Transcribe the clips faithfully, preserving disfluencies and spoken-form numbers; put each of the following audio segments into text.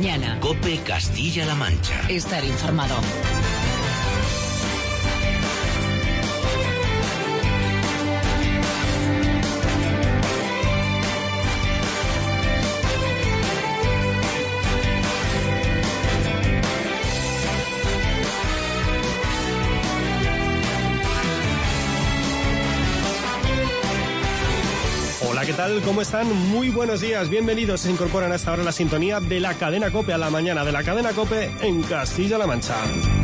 mañana. COPE Castilla-La Mancha. Estar informado. ¿Qué tal? ¿Cómo están? Muy buenos días, bienvenidos. Se incorporan a esta hora la sintonía de la cadena COPE, a la mañana de la cadena COPE en Castilla-La Mancha.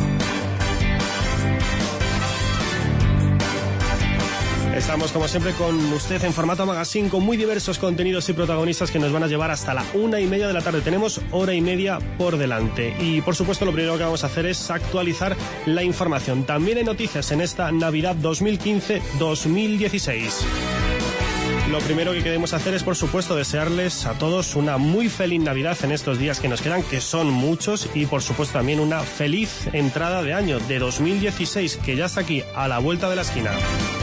Estamos como siempre con usted en formato magazine, con muy diversos contenidos y protagonistas que nos van a llevar hasta la una y media de la tarde. Tenemos hora y media por delante y por supuesto lo primero que vamos a hacer es actualizar la información. También hay noticias en esta Navidad dos mil quince dos mil dieciséis. Lo primero que queremos hacer es, por supuesto, desearles a todos una muy feliz Navidad en estos días que nos quedan, que son muchos, y por supuesto también una feliz entrada de año de dos mil dieciséis, que ya está aquí, a la vuelta de la esquina.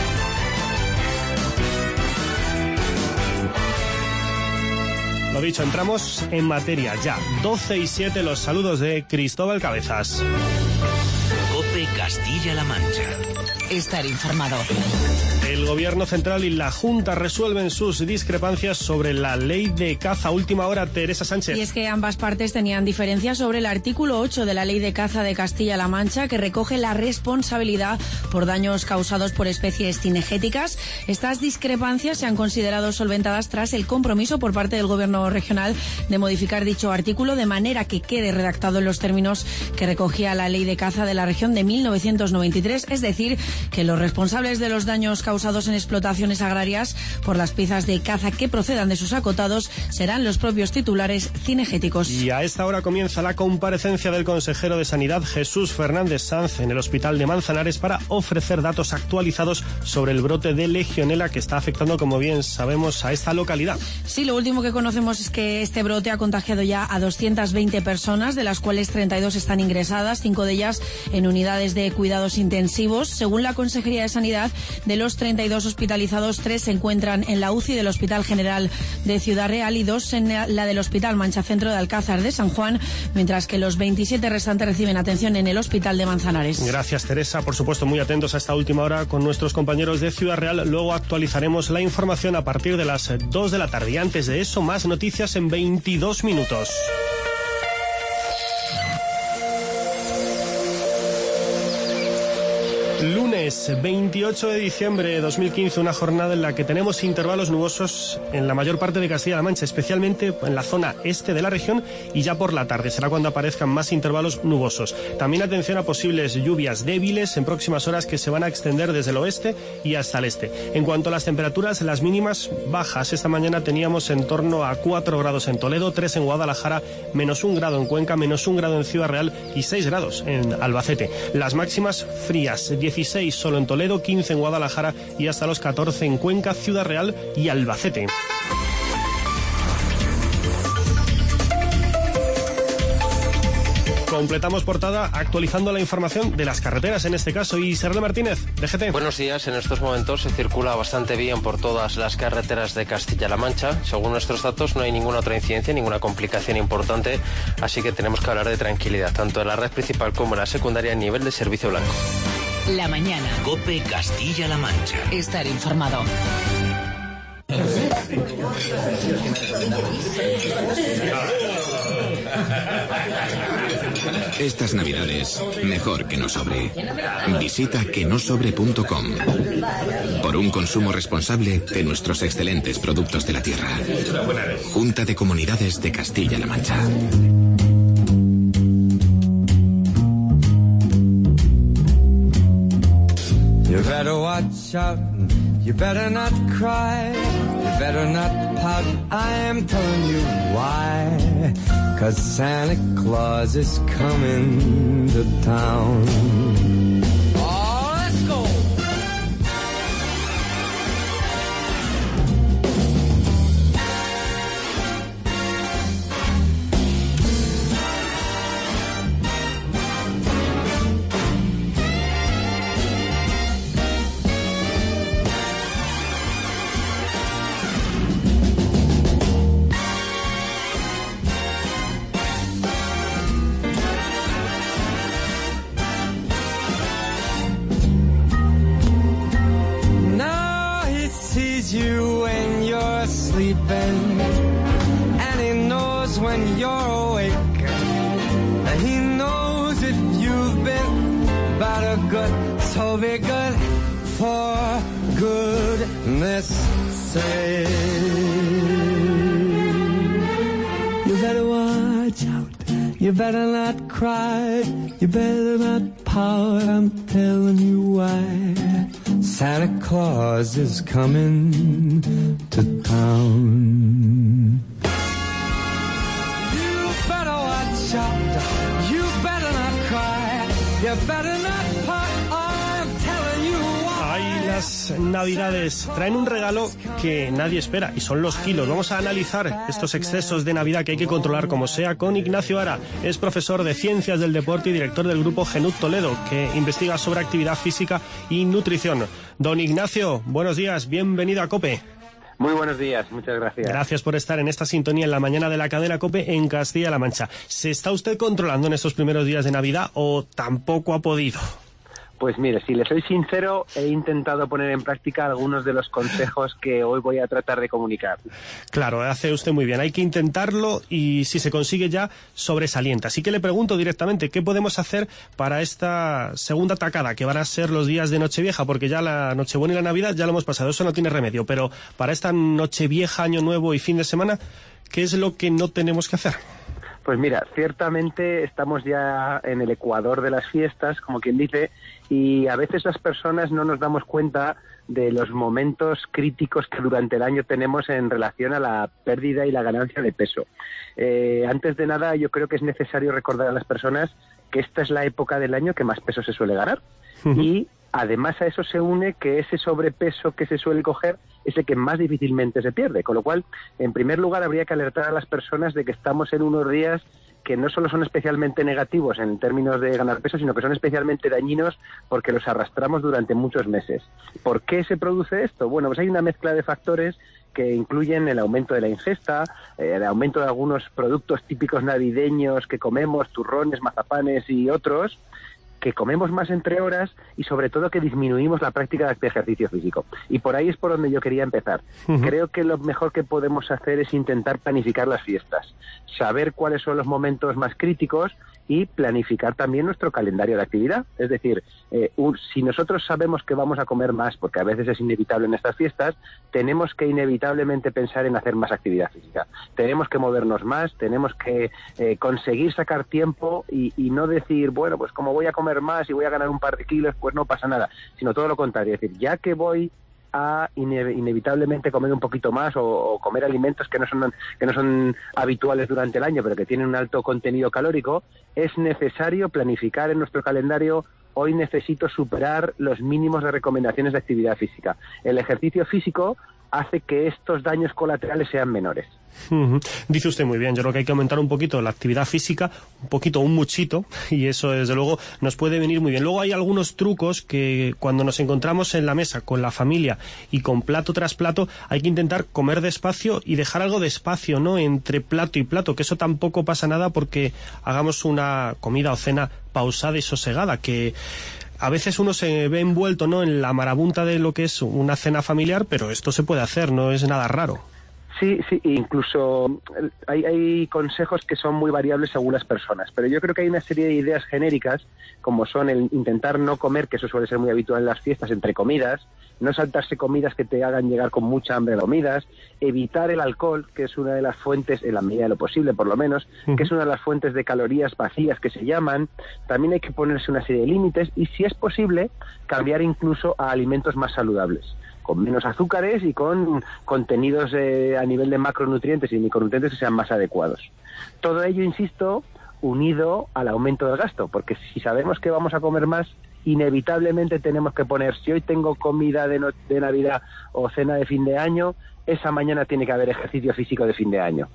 Lo dicho, entramos en materia ya. doce y siete, los saludos de Cristóbal Cabezas. COPE Castilla-La Mancha. Estar informado. El Gobierno Central y la Junta resuelven sus discrepancias sobre la ley de caza. Última hora, Teresa Sánchez. Y es que ambas partes tenían diferencias sobre el artículo ocho de la ley de caza de Castilla-La Mancha, que recoge la responsabilidad por daños causados por especies cinegéticas. Estas discrepancias se han considerado solventadas tras el compromiso por parte del Gobierno regional de modificar dicho artículo de manera que quede redactado en los términos que recogía la ley de caza de la región de mil novecientos noventa y tres, es decir, que los responsables de los daños causados en explotaciones agrarias por las piezas de caza que procedan de sus acotados serán los propios titulares cinegéticos. Y a esta hora comienza la comparecencia del consejero de Sanidad, Jesús Fernández Sanz, en el Hospital de Manzanares para ofrecer datos actualizados sobre el brote de legionela que está afectando, como bien sabemos, a esta localidad. Sí, lo último que conocemos es que este brote ha contagiado ya a doscientas veinte personas, de las cuales treinta y dos están ingresadas, cinco de ellas en unidades de cuidados intensivos. Según la Consejería de Sanidad, de los treinta y dos hospitalizados, tres se encuentran en la U C I del Hospital General de Ciudad Real y dos en la del Hospital Manchacentro de Alcázar de San Juan, mientras que los veintisiete restantes reciben atención en el Hospital de Manzanares. Gracias, Teresa. Por supuesto, muy atentos a esta última hora con nuestros compañeros de Ciudad Real. Luego actualizaremos la información a partir de las dos de la tarde. Y antes de eso, más noticias en veintidós minutos. Lunes veintiocho de diciembre de dos mil quince, una jornada en la que tenemos intervalos nubosos en la mayor parte de Castilla-La Mancha, especialmente en la zona este de la región, y ya por la tarde será cuando aparezcan más intervalos nubosos. También atención a posibles lluvias débiles en próximas horas que se van a extender desde el oeste y hasta el este. En cuanto a las temperaturas, las mínimas bajas. Esta mañana teníamos en torno a cuatro grados en Toledo, tres en Guadalajara, menos un grado en Cuenca, menos un grado en Ciudad Real y seis grados en Albacete. Las máximas frías, dieciséis solo en Toledo, quince en Guadalajara y hasta los catorce en Cuenca, Ciudad Real y Albacete. Completamos portada actualizando la información de las carreteras en este caso. Y Sergio Martínez, D G T. Buenos días. En estos momentos se circula bastante bien por todas las carreteras de Castilla-La Mancha. Según nuestros datos no hay ninguna otra incidencia, ninguna complicación importante, así que tenemos que hablar de tranquilidad, tanto en la red principal como en la secundaria a nivel de servicio blanco. La mañana. COPE Castilla-La Mancha. Estar informado. Estas navidades, mejor que no sobre. Visita que no sobre punto com. Por un consumo responsable de nuestros excelentes productos de la tierra. Junta de Comunidades de Castilla-La Mancha. You better watch out, you better not cry, you better not pout, I am telling you why. 'Cause Santa Claus is coming to town. Oh, let's go! sees you when you're sleeping, and he knows when you're awake. He knows if you've been bad or good, so be good for goodness sake. You better watch out, you better not cry, you better not pout, I'm telling you why. Santa Claus is coming to town. You better watch out, you better not cry, you better not pout, I'm telling you why. Ay, las navidades traen un regalo que nadie espera y son los kilos. Vamos a analizar estos excesos de Navidad que hay que controlar como sea con Ignacio Ara. Es profesor de Ciencias del Deporte y director del grupo Genut Toledo, que investiga sobre actividad física y nutrición. Don Ignacio, buenos días, bienvenido a COPE. Muy buenos días, muchas gracias. Gracias por estar en esta sintonía en la mañana de la cadena COPE en Castilla-La Mancha. ¿Se está usted controlando en estos primeros días de Navidad o tampoco ha podido? Pues mire, si le soy sincero, he intentado poner en práctica algunos de los consejos que hoy voy a tratar de comunicar. Claro, hace usted muy bien. Hay que intentarlo y si se consigue ya, sobresaliente. Así que le pregunto directamente, ¿qué podemos hacer para esta segunda tacada, que van a ser los días de Nochevieja? Porque ya la Nochebuena y la Navidad ya lo hemos pasado, eso no tiene remedio. Pero para esta Nochevieja, Año Nuevo y fin de semana, ¿qué es lo que no tenemos que hacer? Pues mira, ciertamente estamos ya en el ecuador de las fiestas, como quien dice, y a veces las personas no nos damos cuenta de los momentos críticos que durante el año tenemos en relación a la pérdida y la ganancia de peso. Eh, antes de nada, yo creo que es necesario recordar a las personas que esta es la época del año que más peso se suele ganar. Uh-huh. Y además a eso se une que ese sobrepeso que se suele coger es el que más difícilmente se pierde, con lo cual, en primer lugar, habría que alertar a las personas de que estamos en unos días que no solo son especialmente negativos en términos de ganar peso, sino que son especialmente dañinos porque los arrastramos durante muchos meses. ¿Por qué se produce esto? Bueno, pues hay una mezcla de factores que incluyen el aumento de la ingesta, eh, el aumento de algunos productos típicos navideños que comemos, turrones, mazapanes y otros, que comemos más entre horas y sobre todo que disminuimos la práctica de ejercicio físico. Y por ahí es por donde yo quería empezar. Uh-huh. Creo que lo mejor que podemos hacer es intentar planificar las fiestas, saber cuáles son los momentos más críticos y planificar también nuestro calendario de actividad. Es decir, eh, un, si nosotros sabemos que vamos a comer más, porque a veces es inevitable en estas fiestas, tenemos que inevitablemente pensar en hacer más actividad física. Tenemos que movernos más, tenemos que eh, conseguir sacar tiempo y, y no decir, bueno, pues como voy a comer más y voy a ganar un par de kilos, pues no pasa nada, sino todo lo contrario. Es decir, ya que voy a ine- inevitablemente comer un poquito más o, o comer alimentos que no son que no son habituales durante el año, pero que tienen un alto contenido calórico, es necesario planificar en nuestro calendario. Hoy necesito superar los mínimos de recomendaciones de actividad física. El ejercicio físico hace que estos daños colaterales sean menores. Uh-huh. Dice usted muy bien, yo creo que hay que aumentar un poquito la actividad física, un poquito, un muchito, y eso desde luego nos puede venir muy bien. Luego hay algunos trucos que cuando nos encontramos en la mesa con la familia y con plato tras plato, hay que intentar comer despacio y dejar algo de espacio, ¿no?, entre plato y plato, que eso tampoco pasa nada porque hagamos una comida o cena pausada y sosegada, que a veces uno se ve envuelto, ¿no?, en la marabunta de lo que es una cena familiar, pero esto se puede hacer, no es nada raro. Sí, sí, incluso hay, hay consejos que son muy variables según las personas, pero yo creo que hay una serie de ideas genéricas, como son el intentar no comer, que eso suele ser muy habitual en las fiestas, entre comidas, no saltarse comidas que te hagan llegar con mucha hambre a comidas, evitar el alcohol, que es una de las fuentes, en la medida de lo posible por lo menos, uh-huh. que es una de las fuentes de calorías vacías que se llaman. También hay que ponerse una serie de límites y, si es posible, cambiar incluso a alimentos más saludables, con menos azúcares y con contenidos eh, a nivel de macronutrientes y micronutrientes que sean más adecuados. Todo ello, insisto, unido al aumento del gasto, porque si sabemos que vamos a comer más, inevitablemente tenemos que poner, si hoy tengo comida de, no, de Navidad o cena de fin de año, esa mañana tiene que haber ejercicio físico de fin de año.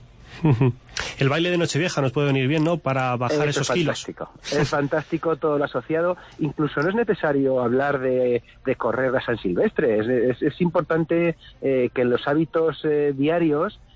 El baile de Nochevieja nos puede venir bien, ¿no?, para bajar Eso esos es kilos. Es fantástico todo lo asociado. Incluso no es necesario hablar de, de correr a San Silvestre. Es, es, es importante eh, que en los hábitos eh, diarios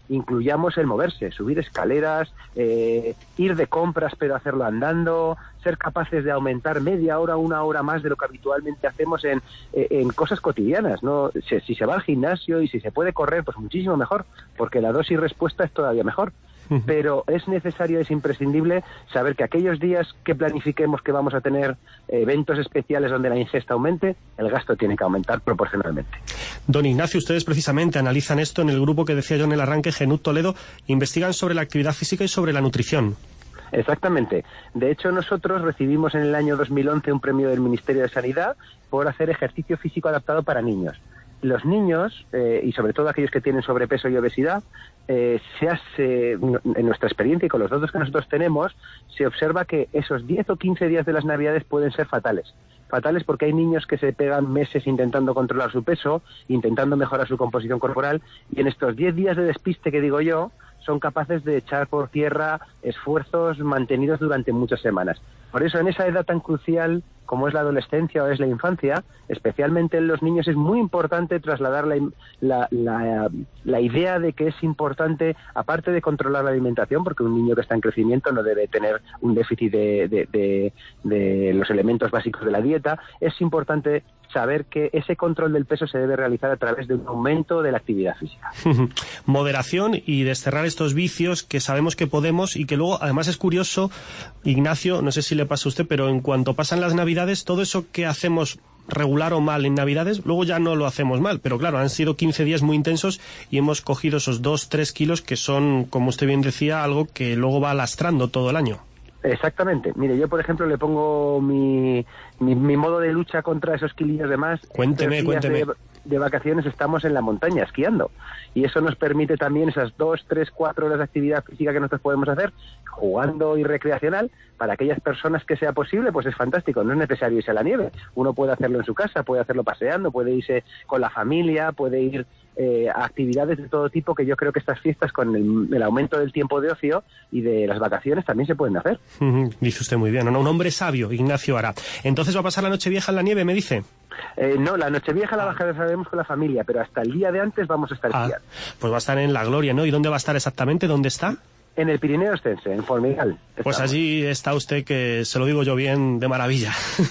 incluyamos el moverse, subir escaleras, eh, ir de compras pero hacerlo andando, ser capaces de aumentar media hora, una hora más de lo que habitualmente hacemos en, en cosas cotidianas, ¿no? Si, si se va al gimnasio y si se puede correr, pues muchísimo mejor, porque la dosis respuesta es todavía mejor. Pero es necesario, es imprescindible saber que aquellos días que planifiquemos que vamos a tener eventos especiales donde la ingesta aumente, el gasto tiene que aumentar proporcionalmente. Don Ignacio, ustedes precisamente analizan esto en el grupo que decía yo en el arranque, Genut Toledo, investigan sobre la actividad física y sobre la nutrición. Exactamente. De hecho, nosotros recibimos en el año dos mil once un premio del Ministerio de Sanidad por hacer ejercicio físico adaptado para niños. Los niños, eh, y sobre todo aquellos que tienen sobrepeso y obesidad, eh, se hace, en nuestra experiencia y con los datos que nosotros tenemos, se observa que esos diez o quince días de las Navidades pueden ser fatales. Fatales porque hay niños que se pegan meses intentando controlar su peso, intentando mejorar su composición corporal, y en estos diez días de despiste que digo yo, son capaces de echar por tierra esfuerzos mantenidos durante muchas semanas. Por eso, en esa edad tan crucial como es la adolescencia o es la infancia, especialmente en los niños, es muy importante trasladar la, la, la, la idea de que es importante, aparte de controlar la alimentación, porque un niño que está en crecimiento no debe tener un déficit de, de, de, de los elementos básicos de la dieta, es importante saber que ese control del peso se debe realizar a través de un aumento de la actividad física. Moderación y desterrar estos vicios que sabemos que podemos y que luego, además es curioso, Ignacio, no sé si le pasa a usted, pero en cuanto pasan las Navidades, todo eso que hacemos regular o mal en Navidades, luego ya no lo hacemos mal, pero claro, han sido quince días muy intensos y hemos cogido esos dos, tres kilos que son, como usted bien decía, algo que luego va lastrando todo el año. Exactamente. Mire, yo por ejemplo le pongo mi, mi, mi modo de lucha contra esos kilillos de más. Cuénteme, cuénteme. De, de vacaciones estamos en la montaña esquiando y eso nos permite también esas dos, tres, cuatro horas de actividad física que nosotros podemos hacer jugando y recreacional. Para aquellas personas que sea posible, pues es fantástico, no es necesario irse a la nieve, uno puede hacerlo en su casa, puede hacerlo paseando, puede irse con la familia, puede ir eh, a actividades de todo tipo, que yo creo que estas fiestas con el, el aumento del tiempo de ocio y de las vacaciones también se pueden hacer. Uh-huh. Dice usted muy bien, ¿no? Un hombre sabio, Ignacio Ara. Entonces va a pasar la Nochevieja en la nieve, me dice. Eh, no, la Nochevieja la bajaremos con la familia, pero hasta el día de antes vamos a estar ah, esquiando. Pues va a estar en La Gloria, ¿no? ¿Y dónde va a estar exactamente? ¿Dónde está? En el Pirineo Ostense, en Formigal. Pues allí está usted, que se lo digo yo bien, de maravilla.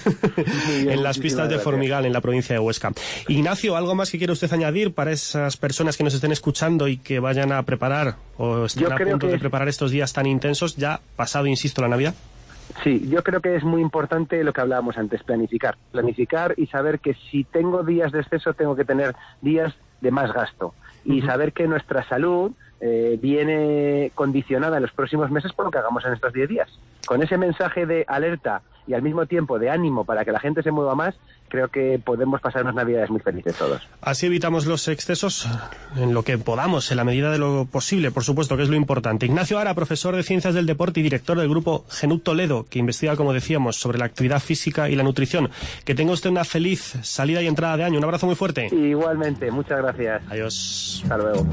Bien, en las pistas de Formigal, en la provincia de Huesca. Ignacio, ¿algo más que quiere usted añadir para esas personas que nos estén escuchando y que vayan a preparar o estén a punto de preparar estos días tan intensos, ya pasado, insisto, la Navidad? Sí, yo creo que es muy importante lo que hablábamos antes, planificar. Planificar y saber que si tengo días de exceso, tengo que tener días de más gasto. Y uh-huh. saber que nuestra salud eh, viene condicionada en los próximos meses por lo que hagamos en estos diez días. Con ese mensaje de alerta y al mismo tiempo de ánimo para que la gente se mueva más, creo que podemos pasar unas Navidades muy felices todos. Así evitamos los excesos en lo que podamos, en la medida de lo posible, por supuesto, que es lo importante. Ignacio Ara, profesor de Ciencias del Deporte y director del grupo Genut Toledo, que investiga, como decíamos, sobre la actividad física y la nutrición. Que tenga usted una feliz salida y entrada de año. Un abrazo muy fuerte. Igualmente, muchas gracias. Adiós. Hasta luego.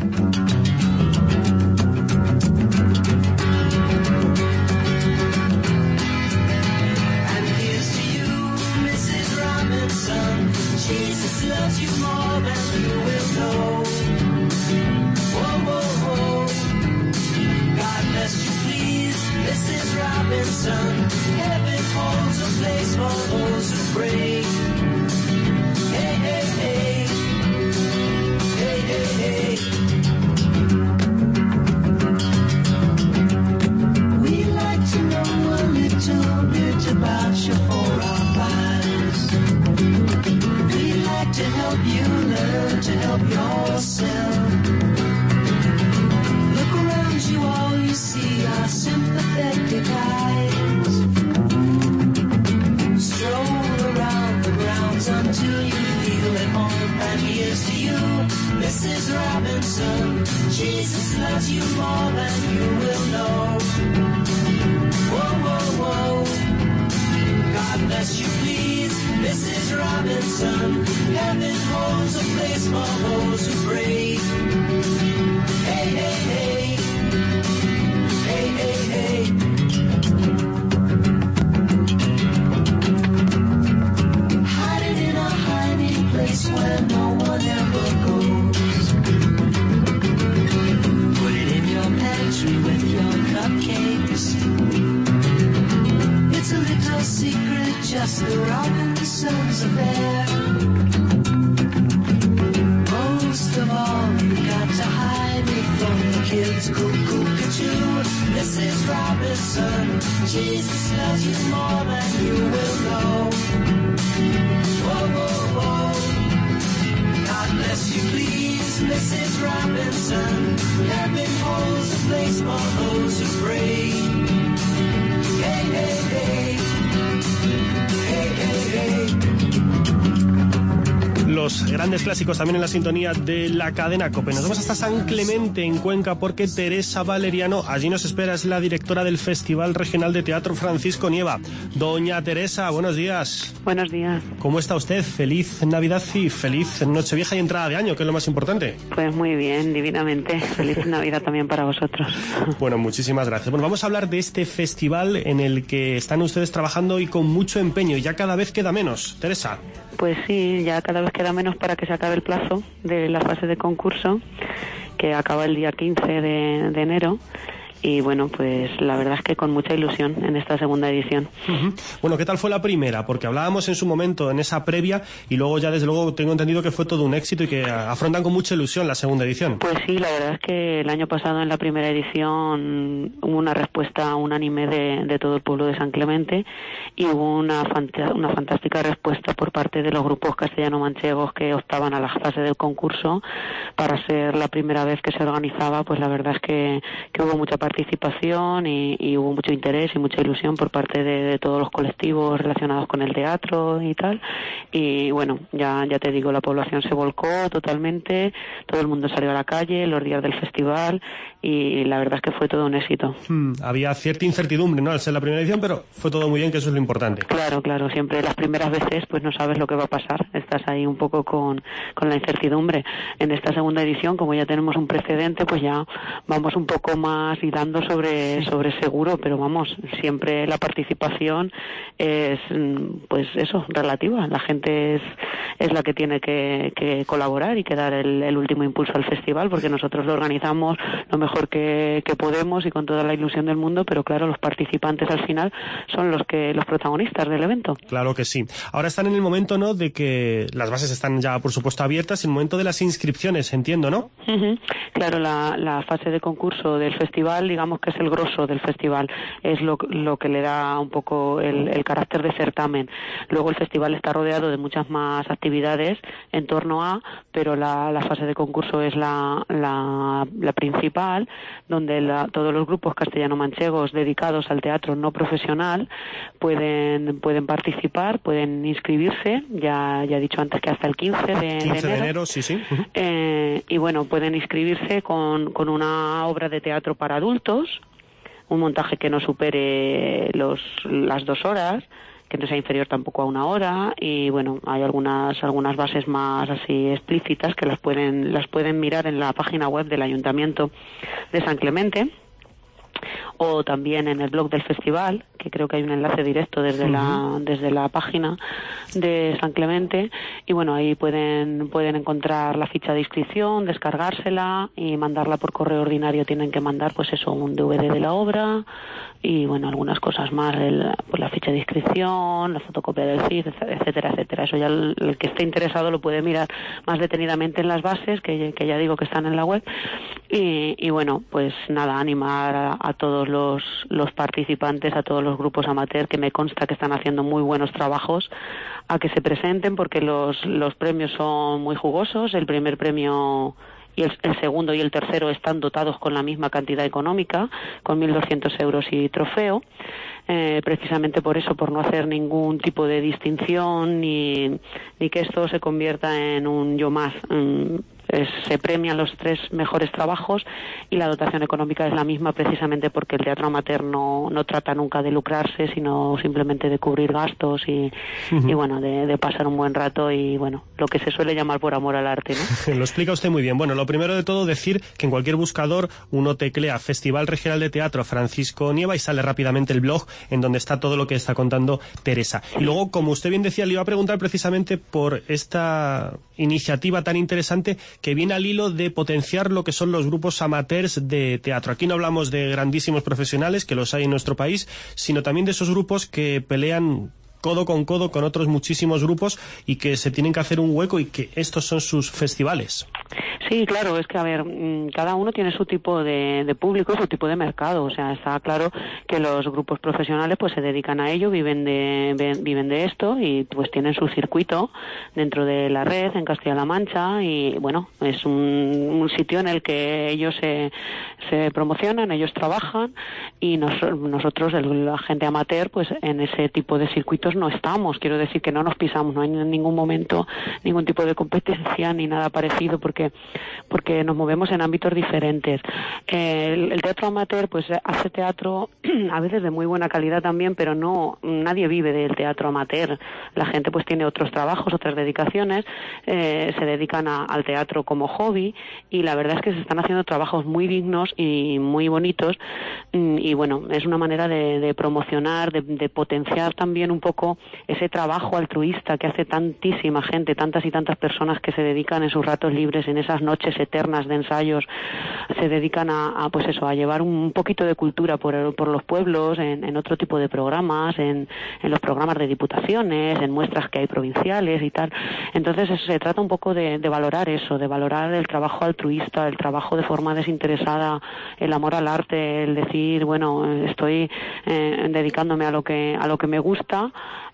Jesus loves you more than you will know. Whoa, whoa, whoa. God bless you, please, Missus Robinson. Heaven holds a place for those who pray. Hey, hey, hey. Hey, hey, hey. We like to know a little bit about you for our lives. To help you learn to help yourself. Look around you, all you see are sympathetic eyes. Stroll around the grounds until you feel at home. And here's to you, Missus Robinson. Jesus loves you more than you will know. Whoa, whoa, whoa. God bless you, please, Missus Robinson. Heaven holds a place for those who pray. Hey, hey, hey. Hey, hey, hey. Hiding in a hiding place where no one ever goes. Put Mister Robinson's affair. Most of all, you got to hide me from the kids. Cuckoo-cuckoo, Missus Robinson. Jesus loves you more than you will know. Whoa, whoa, whoa. God bless you, please, Missus Robinson. Heaven holds a place for those who pray. Hey, hey, hey. Hey, hey, hey. Los grandes clásicos también en la sintonía de la cadena COPE. Nos vamos hasta San Clemente, en Cuenca, porque Teresa Valeriano allí nos espera, es la directora del Festival Regional de Teatro Francisco Nieva. Doña Teresa, buenos días. Buenos días. ¿Cómo está usted? Feliz Navidad y feliz Nochevieja y entrada de año, que es lo más importante. Pues muy bien, divinamente. Feliz Navidad también para vosotros. Bueno, muchísimas gracias. Bueno, vamos a hablar de este festival en el que están ustedes trabajando y con mucho empeño, y ya cada vez queda menos. Teresa. Pues sí, ya cada vez queda menos para que se acabe el plazo de la fase de concurso, que acaba el día quince de, de enero. Y bueno, pues la verdad es que con mucha ilusión en esta segunda edición. Uh-huh. Bueno, ¿qué tal fue la primera? Porque hablábamos en su momento, en esa previa, y luego ya desde luego tengo entendido que fue todo un éxito y que afrontan con mucha ilusión la segunda edición. Pues sí, la verdad es que el año pasado en la primera edición hubo una respuesta unánime de, de todo el pueblo de San Clemente, y hubo una, fant- una fantástica respuesta por parte de los grupos castellano-manchegos que optaban a la fase del concurso. Para ser la primera vez que se organizaba, pues la verdad es que, que hubo mucha participación participación y, y hubo mucho interés y mucha ilusión por parte de, de todos los colectivos relacionados con el teatro y tal. Y bueno, ya ya te digo, la población se volcó totalmente, todo el mundo salió a la calle los días del festival, y la verdad es que fue todo un éxito. Hmm, había cierta incertidumbre, ¿no?, al ser la primera edición, pero fue todo muy bien, que eso es lo importante. Claro, claro, siempre las primeras veces pues no sabes lo que va a pasar, estás ahí un poco con, con la incertidumbre. En esta segunda edición, como ya tenemos un precedente, pues ya vamos un poco más y dando sobre sobre seguro, pero vamos, siempre la participación es pues eso, relativa. La gente es es la que tiene que, que colaborar y que dar el, el último impulso al festival, porque nosotros lo organizamos lo mejor que, que podemos y con toda la ilusión del mundo, pero claro, los participantes al final son los que los protagonistas del evento. Claro que sí. Ahora están en el momento, ¿no?, de que las bases están ya, por supuesto, abiertas, en el momento de las inscripciones, entiendo, ¿no? Uh-huh. Claro, la, la fase de concurso del festival, digamos que es el grosso del festival, es lo, lo que le da un poco el, el carácter de certamen. Luego el festival está rodeado de muchas más actividades en torno a, pero la, la fase de concurso es la, la, la principal, donde la, todos los grupos castellano-manchegos dedicados al teatro no profesional pueden pueden participar, pueden inscribirse, ya ya he dicho antes que hasta el quince de, quince de enero. de enero, sí, sí. Uh-huh. Eh, y bueno, pueden inscribirse con, con una obra de teatro para adultos, un montaje que no supere los las dos horas, que no sea inferior tampoco a una hora, y bueno, hay algunas algunas bases más así explícitas que las pueden las pueden mirar en la página web del Ayuntamiento de San Clemente, o también en el blog del festival, que creo que hay un enlace directo desde uh-huh. la desde la página de San Clemente, y bueno, ahí pueden pueden encontrar la ficha de inscripción, descargársela y mandarla por correo ordinario. Tienen que mandar pues eso, un D V D de la obra y bueno, algunas cosas más, el, pues la ficha de inscripción, la fotocopia del C I F, etcétera, etcétera. Eso ya el, el que esté interesado lo puede mirar más detenidamente en las bases, que, que ya digo que están en la web. Y, y bueno, pues nada, animar a, a todos los, los participantes, a todos los grupos amateur, que me consta que están haciendo muy buenos trabajos, a que se presenten, porque los, los premios son muy jugosos. El primer premio y el, el segundo y el tercero están dotados con la misma cantidad económica, con mil doscientos euros y trofeo. Eh, precisamente por eso, por no hacer ningún tipo de distinción ni, ni que esto se convierta en un yo más. Mm, es, se premian los tres mejores trabajos y la dotación económica es la misma, precisamente porque el teatro amateur no, no trata nunca de lucrarse, sino simplemente de cubrir gastos y, uh-huh. y bueno, de, de pasar un buen rato y bueno, lo que se suele llamar por amor al arte, ¿no? Lo explica usted muy bien. Bueno, lo primero de todo, decir que en cualquier buscador uno teclea Festival Regional de Teatro Francisco Nieva y sale rápidamente el blog en donde está todo lo que está contando Teresa. Y luego, como usted bien decía, le iba a preguntar precisamente por esta iniciativa tan interesante que viene al hilo de potenciar lo que son los grupos amateurs de teatro. Aquí no hablamos de grandísimos profesionales, que los hay en nuestro país, sino también de esos grupos que pelean codo con codo con otros muchísimos grupos y que se tienen que hacer un hueco y que estos son sus festivales. Sí, claro, es que, a ver, cada uno tiene su tipo de, de público, su tipo de mercado. O sea, está claro que los grupos profesionales pues se dedican a ello, viven de viven de esto y pues tienen su circuito dentro de la red en Castilla-La Mancha y, bueno, es un, un sitio en el que ellos se, se promocionan, ellos trabajan y nos, nosotros, el, la gente amateur, pues en ese tipo de circuitos no estamos. Quiero decir que no nos pisamos, no hay en ningún momento ningún tipo de competencia ni nada parecido porque porque nos movemos en ámbitos diferentes. El, el teatro amateur pues hace teatro a veces de muy buena calidad también, pero no nadie vive del teatro amateur. La gente pues tiene otros trabajos, otras dedicaciones, eh, se dedican a, al teatro como hobby y la verdad es que se están haciendo trabajos muy dignos y muy bonitos y bueno, es una manera de, de promocionar, de, de potenciar también un poco ese trabajo altruista que hace tantísima gente, tantas y tantas personas que se dedican en sus ratos libres, en esas noches eternas de ensayos, se dedican a, a pues eso, a llevar un poquito de cultura por, por los pueblos, en, en otro tipo de programas, en, en los programas de diputaciones, en muestras que hay provinciales y tal. Entonces eso, se trata un poco de, de valorar eso, de valorar el trabajo altruista, el trabajo de forma desinteresada, el amor al arte, el decir, bueno, estoy eh, dedicándome a lo que a lo que me gusta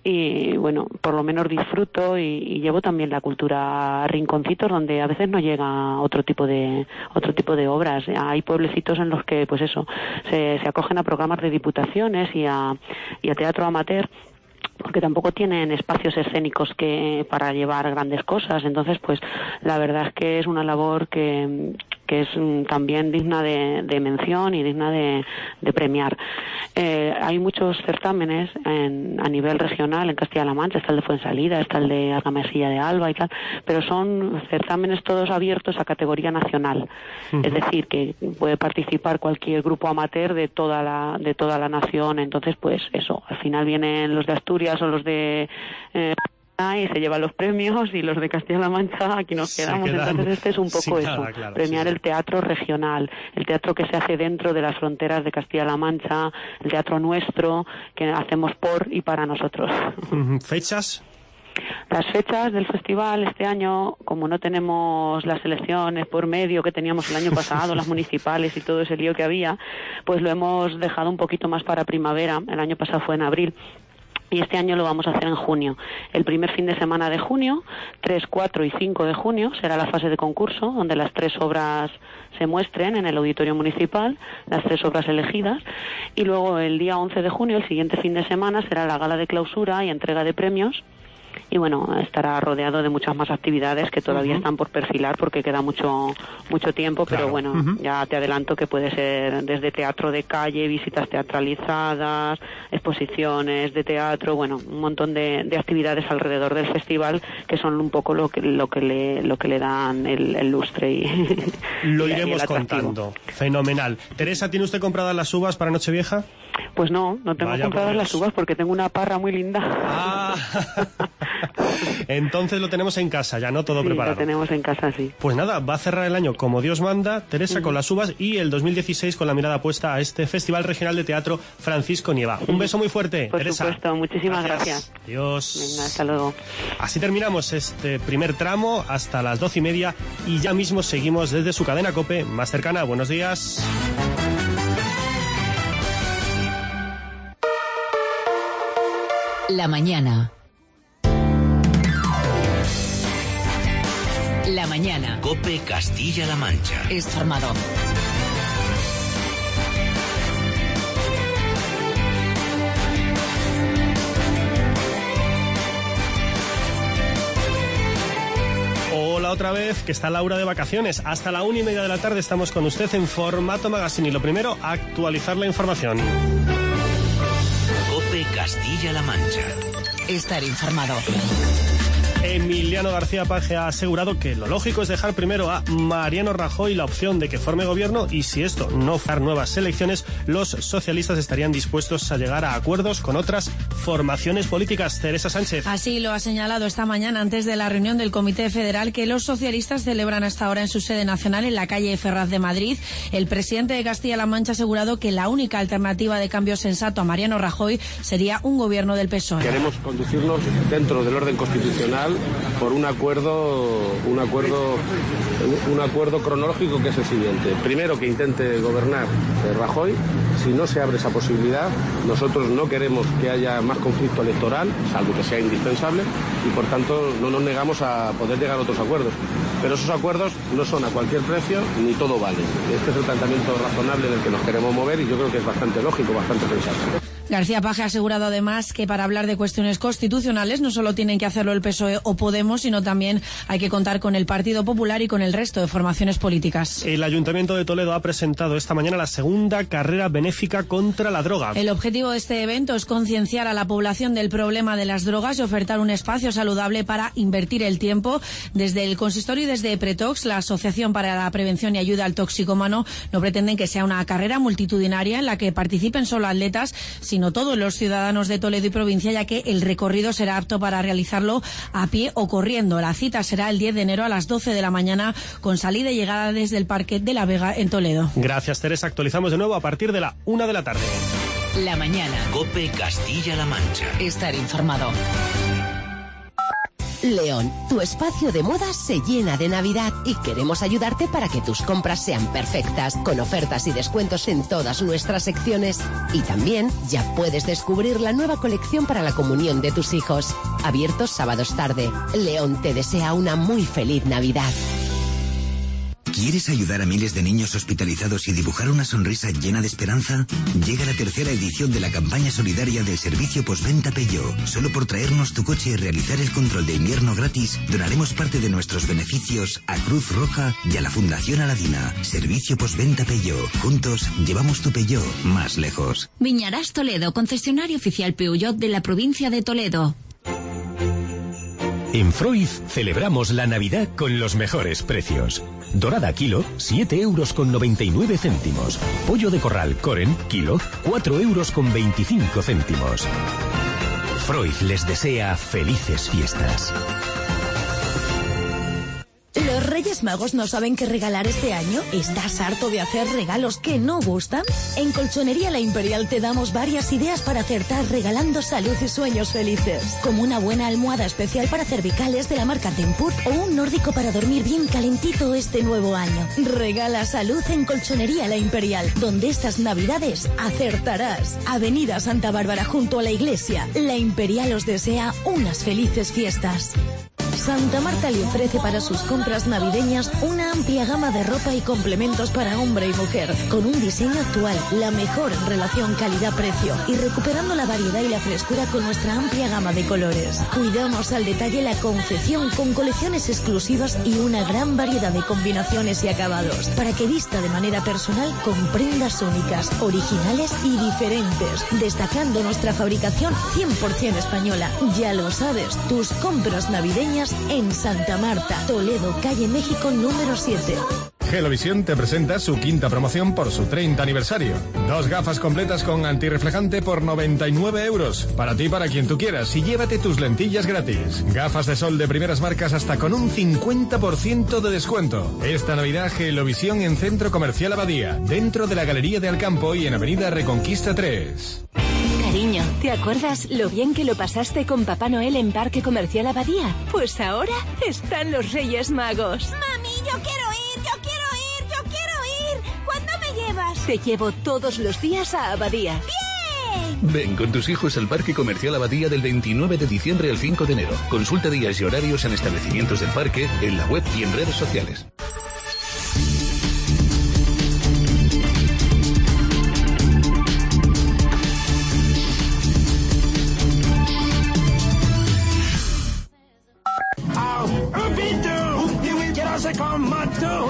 y bueno, por lo menos disfruto y, y llevo también la cultura a rinconcitos donde a veces no llega otro tipo de otro tipo de obras. Hay pueblecitos en los que pues eso se, se acogen a programas de diputaciones y a, y a teatro amateur porque tampoco tienen espacios escénicos que para llevar grandes cosas. Entonces pues la verdad es que es una labor que que es mm, también digna de, de mención y digna de, de premiar. Eh, hay muchos certámenes en, a nivel regional en Castilla-La Mancha, está el de Fuensalida, está el de Argamesilla de Alba y tal, pero son certámenes todos abiertos a categoría nacional. Uh-huh. Es decir, que puede participar cualquier grupo amateur de toda la de toda la nación. Entonces, pues eso, al final vienen los de Asturias o los de... Eh, y se llevan los premios y los de Castilla-La Mancha aquí nos quedamos. Entonces este es un poco eso, nada, claro, premiar sí, el teatro regional, el teatro que se hace dentro de las fronteras de Castilla-La Mancha, el teatro nuestro que hacemos por y para nosotros. ¿Fechas? Las fechas del festival este año, como no tenemos las elecciones por medio que teníamos el año pasado, las municipales y todo ese lío que había, pues lo hemos dejado un poquito más para primavera. El año pasado fue en abril. Y este año lo vamos a hacer en junio. El primer fin de semana de junio, tres, cuatro y cinco de junio, será la fase de concurso, donde las tres obras se muestren en el auditorio municipal, las tres obras elegidas. Y luego el día once de junio, el siguiente fin de semana, será la gala de clausura y entrega de premios. Y bueno, estará rodeado de muchas más actividades que todavía uh-huh. están por perfilar porque queda mucho mucho tiempo, claro. Pero bueno, uh-huh. ya te adelanto que puede ser desde teatro de calle, visitas teatralizadas, exposiciones de teatro, bueno, un montón de, de actividades alrededor del festival que son un poco lo que lo que le lo que le dan el, el lustre y lo y, iremos y contando. Fenomenal. Teresa, ¿tiene usted compradas las uvas para Nochevieja? Pues no, no tengo Vaya compradas las uvas porque tengo una parra muy linda. Ah. Entonces lo tenemos en casa, ya no todo sí, preparado. Lo tenemos en casa, sí. Pues nada, va a cerrar el año como Dios manda, Teresa, uh-huh. con las uvas y el dos mil dieciséis con la mirada puesta a este Festival Regional de Teatro Francisco Nieva. Un beso muy fuerte, Por Teresa. Por supuesto, muchísimas gracias. gracias. Adiós. Venga, hasta luego. Así terminamos este primer tramo hasta las doce y media y ya mismo seguimos desde su cadena COPE más cercana. Buenos días. La mañana. La mañana. COPE Castilla-La Mancha. Informado. Hola otra vez, que está Laura de vacaciones. Hasta la una y media de la tarde estamos con usted en formato magazine y lo primero, actualizar la información. COPE Castilla-La Mancha. Estar informado. Emiliano García Paje ha asegurado que lo lógico es dejar primero a Mariano Rajoy la opción de que forme gobierno y si esto no fuera nuevas elecciones, los socialistas estarían dispuestos a llegar a acuerdos con otras formaciones políticas. Teresa Sánchez. Así lo ha señalado esta mañana antes de la reunión del Comité Federal que los socialistas celebran hasta ahora en su sede nacional en la calle Ferraz de Madrid. El presidente de Castilla-La Mancha ha asegurado que la única alternativa de cambio sensato a Mariano Rajoy sería un gobierno del P S O E. Queremos conducirnos dentro del orden constitucional por un acuerdo, un acuerdo, un acuerdo cronológico que es el siguiente. Primero, que intente gobernar eh, Rajoy. Si no se abre esa posibilidad, nosotros no queremos que haya más conflicto electoral, salvo que sea indispensable, y por tanto no nos negamos a poder llegar a otros acuerdos. Pero esos acuerdos no son a cualquier precio ni todo vale. Este es el planteamiento razonable en el que nos queremos mover y yo creo que es bastante lógico, bastante pensable. García Paje ha asegurado además que para hablar de cuestiones constitucionales no solo tienen que hacerlo el P S O E o Podemos, sino también hay que contar con el Partido Popular y con el resto de formaciones políticas. El Ayuntamiento de Toledo ha presentado esta mañana la segunda carrera benéfica contra la droga. El objetivo de este evento es concienciar a la población del problema de las drogas y ofertar un espacio saludable para invertir el tiempo. Desde el consistorio y desde Pretox, la Asociación para la Prevención y Ayuda al Toxicómano, no pretenden que sea una carrera multitudinaria en la que participen solo atletas, sino todos los ciudadanos de Toledo y provincia, ya que el recorrido será apto para realizarlo a pie o corriendo. La cita será el diez de enero a las doce de la mañana con salida y llegada desde el Parque de la Vega en Toledo. Gracias, Teresa. Actualizamos de nuevo a partir de la una de la tarde. La mañana. COPE Castilla-La Mancha. Estar informado. León, tu espacio de moda se llena de Navidad y queremos ayudarte para que tus compras sean perfectas, con ofertas y descuentos en todas nuestras secciones. Y también ya puedes descubrir la nueva colección para la comunión de tus hijos. Abiertos sábados tarde. León te desea una muy feliz Navidad. ¿Quieres ayudar a miles de niños hospitalizados y dibujar una sonrisa llena de esperanza? Llega la tercera edición de la campaña solidaria del servicio postventa Peugeot. Solo por traernos tu coche y realizar el control de invierno gratis, donaremos parte de nuestros beneficios a Cruz Roja y a la Fundación Aladina. Servicio postventa Peugeot. Juntos llevamos tu Peugeot más lejos. Viñarás Toledo, concesionario oficial Peugeot de la provincia de Toledo. En Freud celebramos la Navidad con los mejores precios. Dorada kilo, siete euros con noventa y nueve céntimos. Pollo de corral Coren, kilo, cuatro euros con veinticinco céntimos. Freud les desea felices fiestas. ¿Los Reyes Magos no saben qué regalar este año? ¿Estás harto de hacer regalos que no gustan? En Colchonería La Imperial te damos varias ideas para acertar regalando salud y sueños felices. Como una buena almohada especial para cervicales de la marca Tempur o un nórdico para dormir bien calentito este nuevo año. Regala salud en Colchonería La Imperial, donde estas navidades acertarás. Avenida Santa Bárbara junto a la iglesia. La Imperial os desea unas felices fiestas. Santa Marta le ofrece para sus compras navideñas una amplia gama de ropa y complementos para hombre y mujer, con un diseño actual, la mejor en relación calidad-precio y recuperando la variedad y la frescura con nuestra amplia gama de colores. Cuidamos al detalle la confección con colecciones exclusivas y una gran variedad de combinaciones y acabados, para que vista de manera personal con prendas únicas, originales y diferentes, destacando nuestra fabricación cien por ciento española. Ya lo sabes, tus compras navideñas en Santa Marta, Toledo, calle México número siete. Gelovisión te presenta su quinta promoción por su treinta aniversario. Dos gafas completas con antirreflejante por noventa y nueve euros. Para ti y para quien tú quieras. Y llévate tus lentillas gratis. Gafas de sol de primeras marcas hasta con un cincuenta por ciento de descuento. Esta Navidad Gelovisión en Centro Comercial Abadía, dentro de la Galería de Alcampo y en Avenida Reconquista tres. Cariño, ¿te acuerdas lo bien que lo pasaste con Papá Noel en Parque Comercial Abadía? Pues ahora están los Reyes Magos. Mami, yo quiero ir, yo quiero ir, yo quiero ir. ¿Cuándo me llevas? Te llevo todos los días a Abadía. ¡Bien! Ven con tus hijos al Parque Comercial Abadía del veintinueve de diciembre al cinco de enero. Consulta días y horarios en establecimientos del parque, en la web y en redes sociales. Quiero como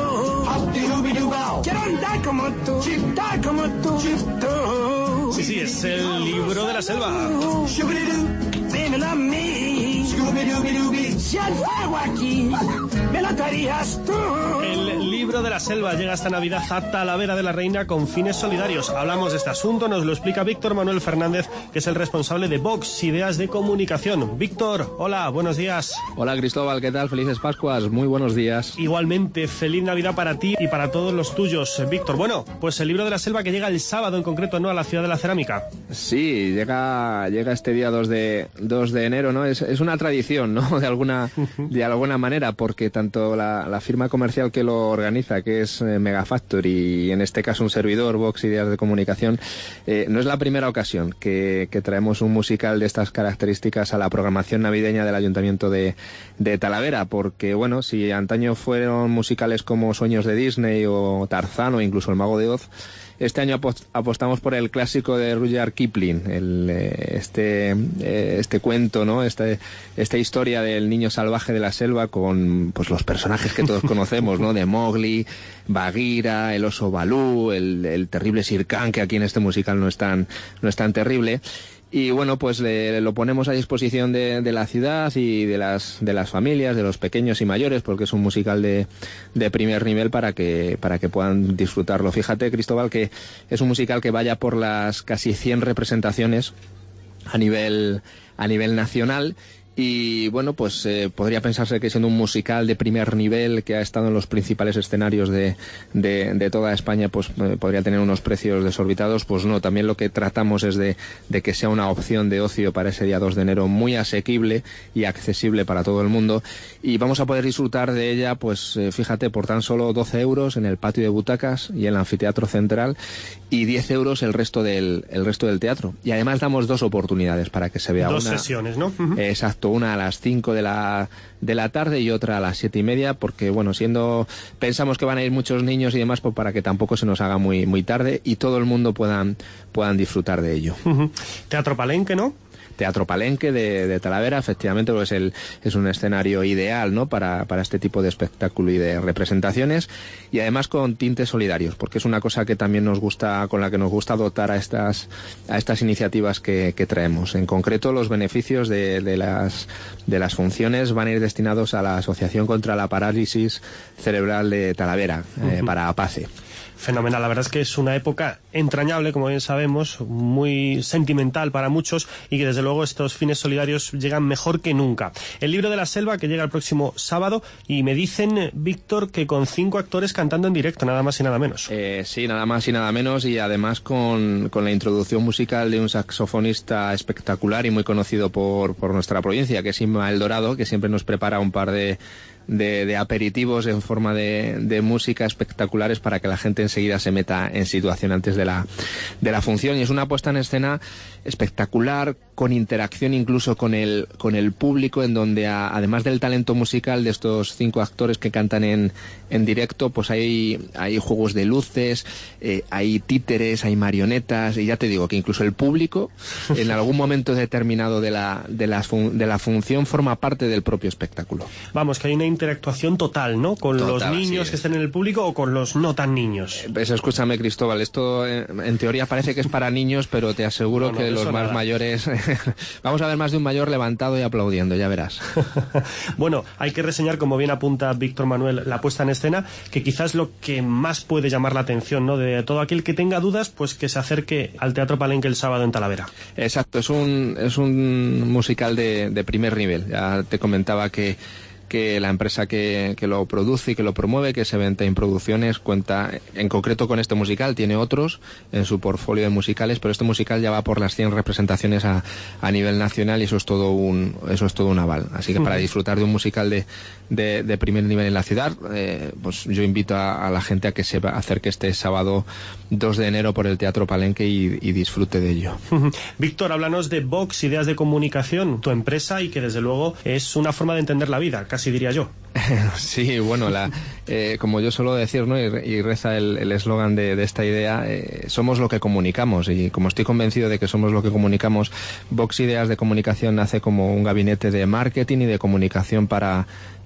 tú, quiero andar como tú, chiftar como tú. Sí, sí, es el libro de la selva. crimen a mí. Scooby-Dooby-Dooby, si hay fuego aquí, me lo darías tú. El libro de la selva llega esta Navidad a Talavera de la Reina con fines solidarios. Hablamos de este asunto, nos lo explica Víctor Manuel Fernández, que es el responsable de Vox Ideas de Comunicación. Víctor, hola, buenos días. Hola Cristóbal, ¿qué tal? Felices Pascuas, muy buenos días. Igualmente, feliz Navidad para ti y para todos los tuyos, Víctor. Bueno, pues el libro de la selva que llega el sábado en concreto, ¿no?, a la ciudad de la cerámica. Sí, llega llega este día dos de enero, ¿no? Es, es una tradición, ¿no?, de alguna de alguna manera, porque tanto la, la firma comercial que lo organiza, que es eh, Megafactory, y en este caso un servidor, Vox Ideas de Comunicación, eh, no es la primera ocasión que, que traemos un musical de estas características a la programación navideña del Ayuntamiento de, de Talavera, porque, bueno, si antaño fueron musicales como Sueños de Disney o Tarzán o incluso El Mago de Oz, este año apostamos por el clásico de Rudyard Kipling, el, este, este cuento, ¿no? Este, esta historia del niño salvaje de la selva con, pues, los personajes que todos conocemos, ¿no? De Mowgli, Bagheera, el oso Balú, el, el terrible Shere Khan, que aquí en este musical no es tan, no es tan terrible. Y bueno, pues le, lo ponemos a disposición de, de la ciudad y de las de las familias, de los pequeños y mayores, porque es un musical de, de primer nivel para que para que puedan disfrutarlo. Fíjate, Cristóbal, que es un musical que vaya por las casi cien representaciones a nivel a nivel nacional. Y bueno, pues eh, podría pensarse que siendo un musical de primer nivel que ha estado en los principales escenarios de, de, de toda España, pues eh, podría tener unos precios desorbitados. Pues no, también lo que tratamos es de, de que sea una opción de ocio para ese día dos de enero muy asequible y accesible para todo el mundo. Y vamos a poder disfrutar de ella, pues eh, fíjate, por tan solo doce euros en el patio de butacas y el anfiteatro central, y diez euros el resto del, el resto del teatro. Y además damos dos oportunidades para que se vea dos una... Dos sesiones, ¿no? Eh, exacto, una a las cinco de la, de la tarde y otra a las siete y media, porque, bueno, siendo... Pensamos que van a ir muchos niños y demás, pues para que tampoco se nos haga muy, muy tarde y todo el mundo puedan, puedan disfrutar de ello. Uh-huh. Teatro Palenque, ¿no? Teatro Palenque de, de Talavera, efectivamente, pues el, es un escenario ideal, ¿no?, para, para este tipo de espectáculo y de representaciones, y además con tintes solidarios, porque es una cosa que también nos gusta, con la que nos gusta dotar a estas a estas iniciativas que, que traemos. En concreto, los beneficios de, de las de las funciones van a ir destinados a la Asociación contra la Parálisis Cerebral de Talavera, uh-huh. eh, para APACE. Fenomenal, la verdad es que es una época entrañable, como bien sabemos, muy sentimental para muchos, y que desde luego estos fines solidarios llegan mejor que nunca. El libro de la selva, que llega el próximo sábado, y me dicen, Víctor, que con cinco actores cantando en directo, nada más y nada menos. Eh, sí, nada más y nada menos, y además con, con la introducción musical de un saxofonista espectacular y muy conocido por, por nuestra provincia, que es Inma El Dorado, que siempre nos prepara un par de... De, de aperitivos en forma de, de música espectaculares para que la gente enseguida se meta en situación antes de la, de la función. Y es una puesta en escena espectacular, con interacción incluso con el, con el público, en donde a, además del talento musical de estos cinco actores que cantan en, en directo, pues hay, hay juegos de luces, eh, hay títeres, hay marionetas, y ya te digo que incluso el público en algún momento determinado de la, de la, fun, de la función forma parte del propio espectáculo. Vamos, que hay una interactuación total, ¿no?, con total, los niños que estén en el público o con los no tan niños. Pues escúchame, Cristóbal, esto eh, en teoría parece que es para niños, pero te aseguro no, no, que los más nada. mayores... Vamos a ver más de un mayor levantado y aplaudiendo, ya verás. Bueno, hay que reseñar, como bien apunta Víctor Manuel, la puesta en escena, que quizás lo que más puede llamar la atención, ¿no?, de todo aquel que tenga dudas, pues que se acerque al Teatro Palenque el sábado en Talavera. Exacto, es un, es un musical de, de primer nivel. Ya te comentaba que que la empresa que, que lo produce y que lo promueve, que es Seventeen Producciones, cuenta en concreto con este musical, tiene otros en su portfolio de musicales, pero este musical ya va por las cien representaciones a, a nivel nacional, y eso es todo un eso es todo un aval. Así que para disfrutar de un musical de, de, de primer nivel en la ciudad, eh, pues yo invito a, a la gente a que se acerque este sábado dos de enero por el Teatro Palenque y, y disfrute de ello. Víctor, háblanos de Vox Ideas de Comunicación, tu empresa, y que desde luego es una forma de entender la vida, casi diría yo. Sí, bueno, la, eh, como yo suelo decir, ¿no?, y, y reza el eslogan de, de esta idea, eh, somos lo que comunicamos, y como estoy convencido de que somos lo que comunicamos, Vox Ideas de Comunicación nace como un gabinete de marketing y de comunicación para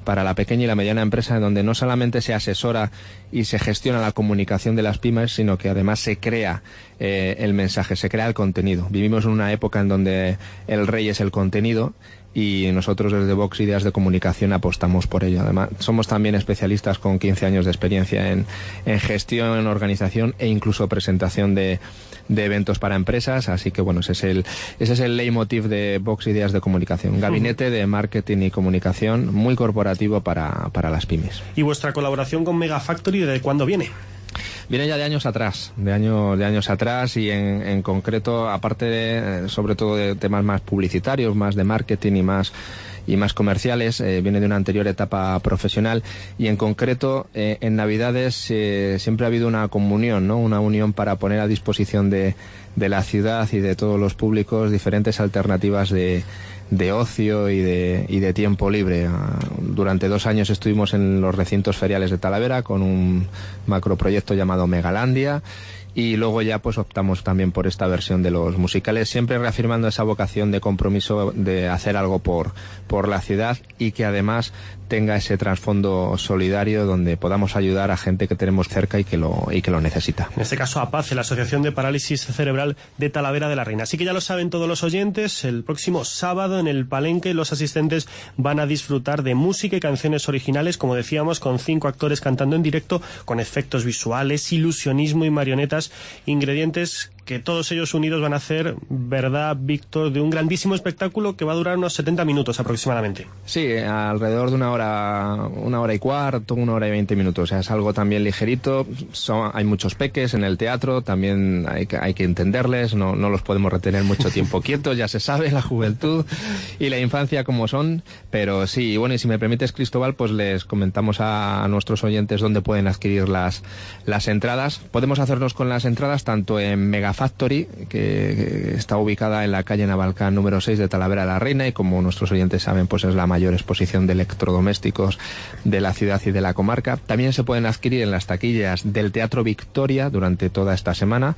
para la pequeña y la mediana empresa, donde no solamente se asesora y se gestiona la comunicación de las pymes, sino que además se crea eh, el mensaje, se crea el contenido. Vivimos en una época en donde el rey es el contenido, y nosotros desde Vox Ideas de Comunicación apostamos por ello. Además, somos también especialistas con quince años de experiencia en, en gestión, en organización e incluso presentación de, de eventos para empresas, así que bueno, ese es el, ese es el leitmotiv de Vox Ideas de Comunicación, gabinete de marketing y comunicación muy corporativo para, para las pymes. ¿Y vuestra colaboración con Megafactory de cuándo viene? Viene ya de años atrás, de, año, de años atrás y en, en concreto, aparte de, sobre todo de temas más publicitarios, más de marketing y más y más comerciales, eh, viene de una anterior etapa profesional y en concreto eh, en Navidades eh, siempre ha habido una comunión, ¿no? Una unión para poner a disposición de, de la ciudad y de todos los públicos diferentes alternativas de de ocio y de, y de tiempo libre. Durante dos años estuvimos en los recintos feriales de Talavera con un macroproyecto llamado Megalandia y luego ya pues optamos también por esta versión de los musicales, siempre reafirmando esa vocación de compromiso de hacer algo por, por la ciudad y que además tenga ese trasfondo solidario donde podamos ayudar a gente que tenemos cerca y que lo, y que lo necesita. En este caso a PACE, la Asociación de Parálisis Cerebral de Talavera de la Reina. Así que ya lo saben todos los oyentes, el próximo sábado en el Palenque los asistentes van a disfrutar de música y canciones originales, como decíamos, con cinco actores cantando en directo, con efectos visuales, ilusionismo y marionetas, ingredientes que todos ellos unidos van a hacer, ¿verdad, Víctor?, de un grandísimo espectáculo que va a durar unos setenta minutos aproximadamente. Sí, alrededor de una hora, una hora y cuarto, una hora y veinte minutos. O sea, es algo también ligerito. Son, hay muchos peques en el teatro, también hay que, hay que entenderles, no, no los podemos retener mucho tiempo quietos, ya se sabe, la juventud y la infancia como son. Pero sí, bueno, y si me permites, Cristóbal, pues les comentamos a, a nuestros oyentes dónde pueden adquirir las, las entradas. Podemos hacernos con las entradas tanto en Mega Factory, que, que está ubicada en la calle Navalcán número seis de Talavera de la Reina y como nuestros oyentes saben pues es la mayor exposición de electrodomésticos de la ciudad y de la comarca. También se pueden adquirir en las taquillas del Teatro Victoria durante toda esta semana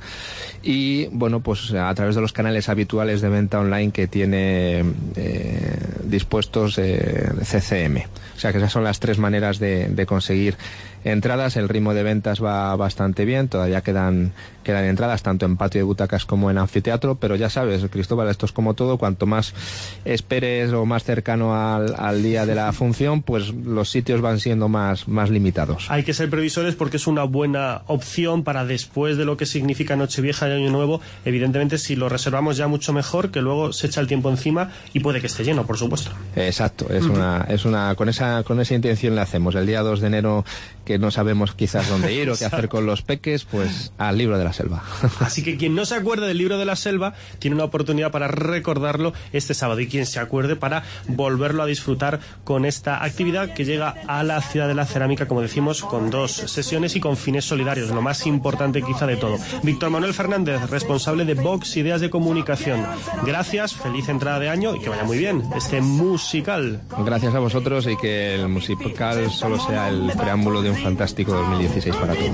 y bueno pues a través de los canales habituales de venta online que tiene eh, dispuestos eh, C C M. O sea que esas son las tres maneras de, de conseguir entradas. El ritmo de ventas va bastante bien, todavía quedan quedan entradas tanto en patio de butacas como en anfiteatro, pero ya sabes, Cristóbal, esto es como todo, cuanto más esperes o más cercano al, al día de la función, pues los sitios van siendo más, más limitados. Hay que ser previsores porque es una buena opción para después de lo que significa Nochevieja y Año Nuevo. Evidentemente, si lo reservamos ya mucho mejor, que luego se echa el tiempo encima y puede que esté lleno, por supuesto. Exacto, es uh-huh. una, es una, con esa, con esa intención le hacemos. El día dos de enero, que no sabemos quizás dónde ir o qué hacer con los peques, pues al Libro de la Selva. Así que quien no se acuerde del Libro de la Selva tiene una oportunidad para recordarlo este sábado y quien se acuerde para volverlo a disfrutar con esta actividad que llega a la Ciudad de la Cerámica, como decimos, con dos sesiones y con fines solidarios, lo más importante quizá de todo. Víctor Manuel Fernández, responsable de Vox Ideas de Comunicación. Gracias, feliz entrada de año y que vaya muy bien este musical. Gracias a vosotros y que el musical solo sea el preámbulo de un fantástico dos mil dieciséis para todos.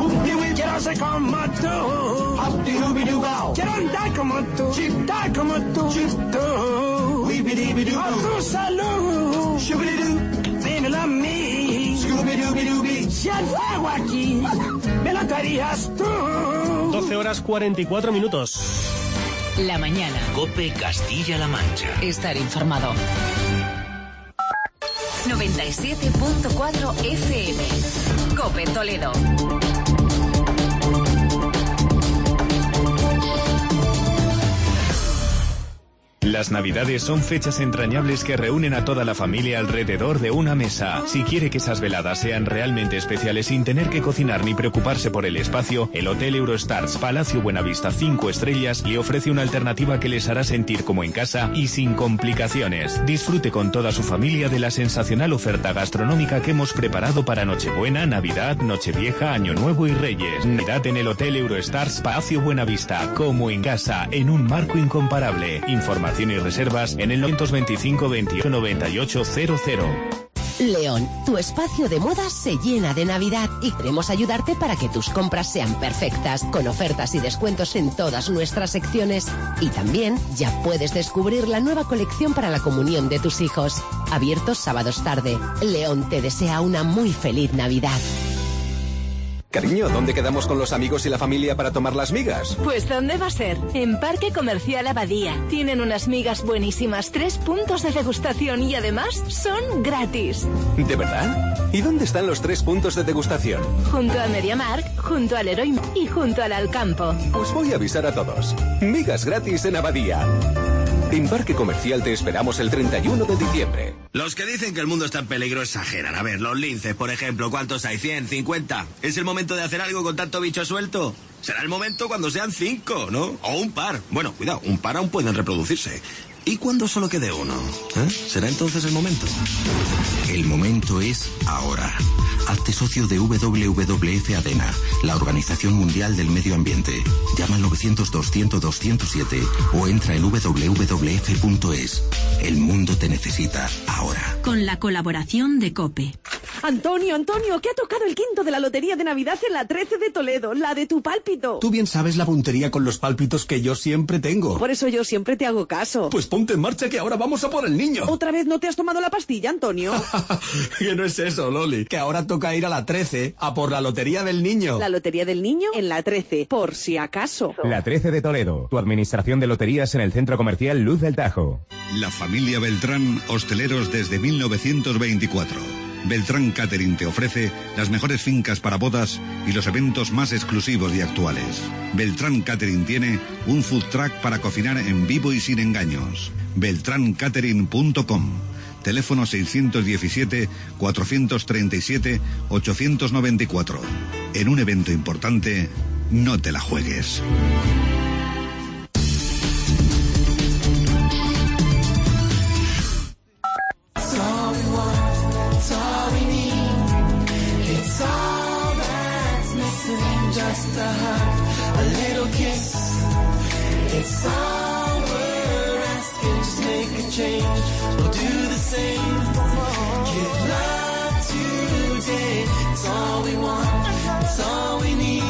doce horas cuarenta y cuatro minutos. La mañana. COPE Castilla-La Mancha. Estar informado. noventa y siete punto cuatro F M. COPE Toledo. Las Navidades son fechas entrañables que reúnen a toda la familia alrededor de una mesa. Si quiere que esas veladas sean realmente especiales sin tener que cocinar ni preocuparse por el espacio, el Hotel Eurostars Palacio Buenavista cinco estrellas le ofrece una alternativa que les hará sentir como en casa y sin complicaciones. Disfrute con toda su familia de la sensacional oferta gastronómica que hemos preparado para Nochebuena, Navidad, Nochevieja, Año Nuevo y Reyes. Navidad en el Hotel Eurostars Palacio Buenavista, como en casa, en un marco incomparable. Información y reservas en el novecientos veinticinco veintiocho noventa y ocho cero cero. León, tu espacio de moda se llena de Navidad y queremos ayudarte para que tus compras sean perfectas, con ofertas y descuentos en todas nuestras secciones. Y también ya puedes descubrir la nueva colección para la comunión de tus hijos. Abiertos sábados tarde. León te desea una muy feliz Navidad. Cariño, ¿dónde quedamos con los amigos y la familia para tomar las migas? Pues ¿dónde va a ser? En Parque Comercial Abadía. Tienen unas migas buenísimas, tres puntos de degustación y además son gratis. ¿De verdad? ¿Y dónde están los tres puntos de degustación? Junto a MediaMarkt, junto al Leroy y junto al Alcampo. Pues voy a avisar a todos. Migas gratis en Abadía. En Parque Comercial te esperamos el treinta y uno de diciembre. Los que dicen que el mundo está en peligro exageran. A ver, los linces, por ejemplo, ¿cuántos hay? ¿cien? ¿cincuenta? ¿Es el momento de hacer algo con tanto bicho suelto? Será el momento cuando sean cinco, ¿no? O un par. Bueno, cuidado, un par aún pueden reproducirse. ¿Y cuando solo quede uno? ¿Eh? ¿Será entonces el momento? El momento es ahora. Hazte socio de W W F ADENA, la Organización Mundial del Medio Ambiente. Llama al novecientos doscientos doscientos siete o entra en w w f punto es. El mundo te necesita ahora. Con la colaboración de COPE. Antonio, Antonio, que ha tocado el quinto de la Lotería de Navidad en la trece de Toledo, la de tu pálpito. Tú bien sabes la puntería con los pálpitos que yo siempre tengo. Por eso yo siempre te hago caso. Pues ponte en marcha que ahora vamos a por el niño. ¿Otra vez no te has tomado la pastilla, Antonio? Que no es eso, Loli, que ahora toca ir a la trece a por la Lotería del Niño. La Lotería del Niño en la trece, por si acaso. La trece de Toledo, tu administración de loterías en el Centro Comercial Luz del Tajo. La familia Beltrán, hosteleros desde mil novecientos veinticuatro. Beltrán Catering te ofrece las mejores fincas para bodas y los eventos más exclusivos y actuales. Beltrán Catering tiene un food truck para cocinar en vivo y sin engaños. beltrán catering punto com. Teléfono seiscientos diecisiete, cuatrocientos treinta y siete, ochocientos noventa y cuatro. En un evento importante, no te la juegues. Just a hug, a little kiss. It's all we're asking. Just make a change. We'll do the same. Give love today. It's all we want. It's all we need.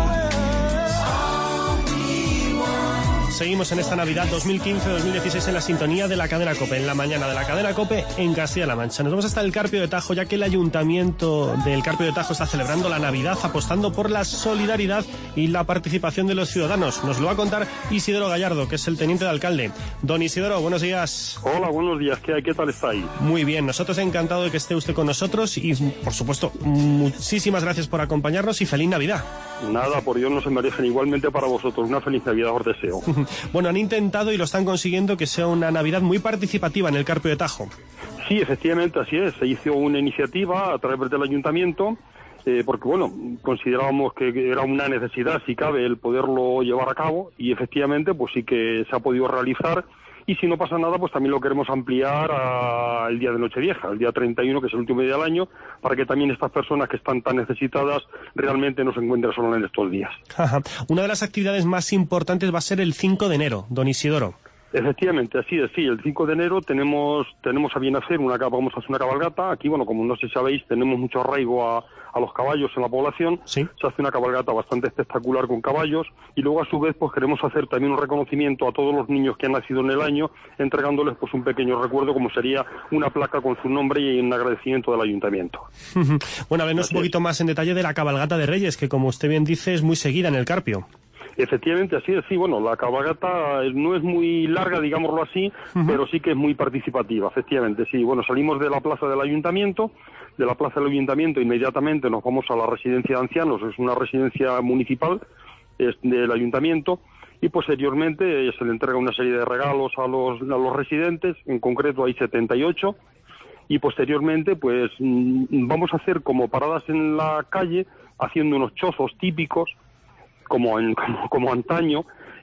Seguimos en esta Navidad dos mil quince dos mil dieciséis en la sintonía de la cadena COPE, en la mañana de la cadena COPE en Castilla-La Mancha. Nos vamos hasta el Carpio de Tajo, ya que el Ayuntamiento del Carpio de Tajo está celebrando la Navidad apostando por la solidaridad y la participación de los ciudadanos. Nos lo va a contar Isidoro Gallardo, que es el teniente de alcalde. Don Isidoro, buenos días. Hola, buenos días. ¿Qué hay? ¿Qué tal estáis? Muy bien, nosotros encantados de que esté usted con nosotros y, por supuesto, muchísimas gracias por acompañarnos y feliz Navidad. Nada, por Dios no se merecen. Igualmente para vosotros. Una feliz Navidad os deseo. Bueno, han intentado y lo están consiguiendo que sea una Navidad muy participativa en el Carpio de Tajo. Sí, efectivamente, así es. Se hizo una iniciativa a través del ayuntamiento, eh, porque, bueno, considerábamos que era una necesidad, si cabe, el poderlo llevar a cabo, y efectivamente, pues sí que se ha podido realizar. Y si no pasa nada, pues también lo queremos ampliar al día de Nochevieja, el día treinta y uno, que es el último día del año, para que también estas personas que están tan necesitadas realmente no se encuentren solo en estos días. Ajá. Una de las actividades más importantes va a ser el cinco de enero, don Isidoro. Efectivamente, así es, sí. El cinco de enero tenemos tenemos a bien hacer una vamos a hacer una cabalgata. Aquí, bueno, como no sé si sabéis, tenemos mucho arraigo a, a los caballos en la población. ¿Sí? Se hace una cabalgata bastante espectacular con caballos y luego a su vez pues queremos hacer también un reconocimiento a todos los niños que han nacido en el año, entregándoles pues un pequeño recuerdo, como sería una placa con su nombre y un agradecimiento del ayuntamiento. Bueno, háblenos un poquito más en detalle de la cabalgata de Reyes, que como usted bien dice es muy seguida en el Carpio. Efectivamente, así es, sí, bueno, la cabalgata no es muy larga, digámoslo así, uh-huh. pero sí que es muy participativa, efectivamente, sí. Bueno, salimos de la plaza del ayuntamiento, de la plaza del ayuntamiento inmediatamente nos vamos a la residencia de ancianos, es una residencia municipal, es del ayuntamiento, y posteriormente se le entrega una serie de regalos a los, a los residentes, en concreto hay setenta y ocho, y posteriormente pues vamos a hacer como paradas en la calle, haciendo unos chozos típicos, como en como, como antaño,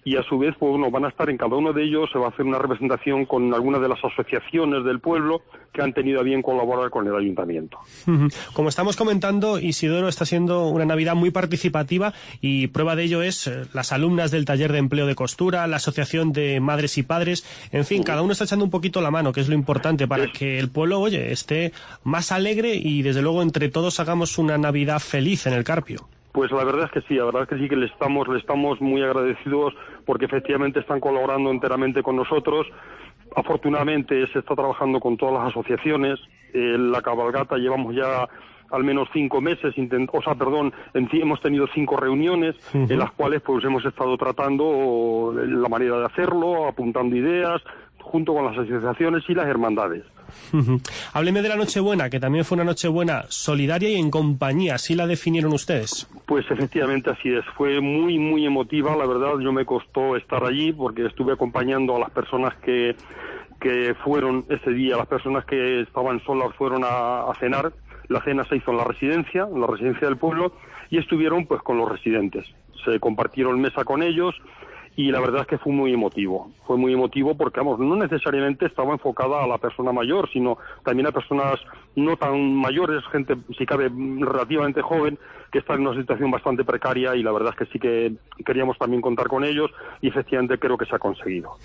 y a su vez, pues bueno, van a estar en cada uno de ellos, se va a hacer una representación con algunas de las asociaciones del pueblo que han tenido a bien colaborar con el ayuntamiento. Como estamos comentando, Isidoro, está siendo una Navidad muy participativa y prueba de ello es eh, las alumnas del taller de empleo de costura, la asociación de madres y padres, en fin, cada uno está echando un poquito la mano, que es lo importante para que el pueblo, oye, esté más alegre y desde luego entre todos hagamos una Navidad feliz en el Carpio. Pues la verdad es que sí, la verdad es que sí que le estamos, le estamos muy agradecidos porque efectivamente están colaborando enteramente con nosotros. Afortunadamente se está trabajando con todas las asociaciones. Eh, la cabalgata llevamos ya al menos cinco meses, intent, o sea, perdón, en, hemos tenido cinco reuniones uh-huh. en las cuales pues hemos estado tratando la manera de hacerlo, apuntando ideas, junto con las asociaciones y las hermandades. Uh-huh. Hábleme de la Nochebuena, que también fue una Nochebuena solidaria y en compañía, ¿así la definieron ustedes? Pues efectivamente así es, fue muy muy emotiva, la verdad, yo me costó estar allí porque estuve acompañando a las personas que, que fueron ese día, las personas que estaban solas fueron a, a cenar, la cena se hizo en la residencia, en la residencia del pueblo, y estuvieron pues con los residentes, se compartieron mesa con ellos, y la verdad es que fue muy emotivo, fue muy emotivo porque, vamos, no necesariamente estaba enfocada a la persona mayor, sino también a personas no tan mayores, gente, si cabe, relativamente joven, que está en una situación bastante precaria y la verdad es que sí que queríamos también contar con ellos y efectivamente creo que se ha conseguido.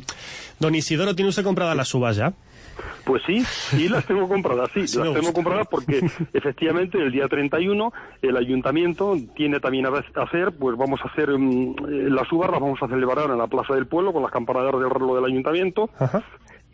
Don Isidoro, ¿tiene usted compradas las uvas ya? Pues sí, sí las tengo compradas, sí, sí las tengo compradas porque efectivamente el día treinta y uno el ayuntamiento tiene también a hacer, pues vamos a hacer um, las uvas, las vamos a celebrar en la plaza del pueblo con las campanadas del reloj del ayuntamiento. Ajá.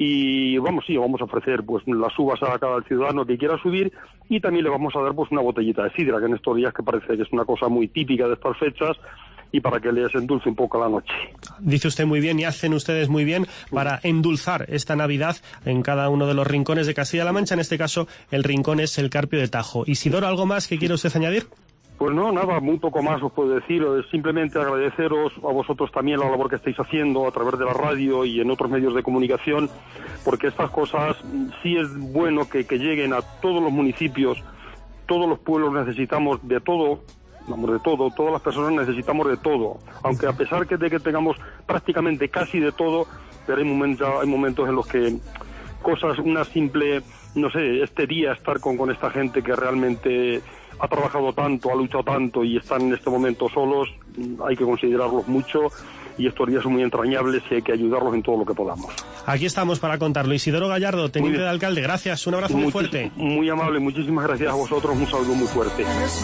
Y vamos, sí, vamos a ofrecer pues las uvas a cada ciudadano que quiera subir y también le vamos a dar pues una botellita de sidra, que en estos días que parece que es una cosa muy típica de estas fechas, y para que les endulce un poco la noche. Dice usted muy bien y hacen ustedes muy bien para endulzar esta Navidad en cada uno de los rincones de Castilla-La Mancha. En este caso, el rincón es el Carpio de Tajo. Isidoro, ¿algo más que quiere usted añadir? Pues no, nada, muy poco más os puedo decir. Simplemente agradeceros a vosotros también la labor que estáis haciendo a través de la radio y en otros medios de comunicación, porque estas cosas sí es bueno que, que lleguen a todos los municipios. Todos los pueblos necesitamos de todo, vamos, de todo, todas las personas necesitamos de todo, aunque a pesar que de que tengamos prácticamente casi de todo, pero hay momentos, hay momentos en los que cosas, una simple, no sé, este día estar con, con esta gente que realmente ha trabajado tanto, ha luchado tanto y están en este momento solos, hay que considerarlos mucho y estos días son muy entrañables y hay que ayudarlos en todo lo que podamos. Aquí estamos para contarlo. Isidoro Gallardo, teniente de alcalde, gracias, un abrazo muy, muy fuerte. Muy amable, muchísimas gracias a vosotros, un saludo muy fuerte.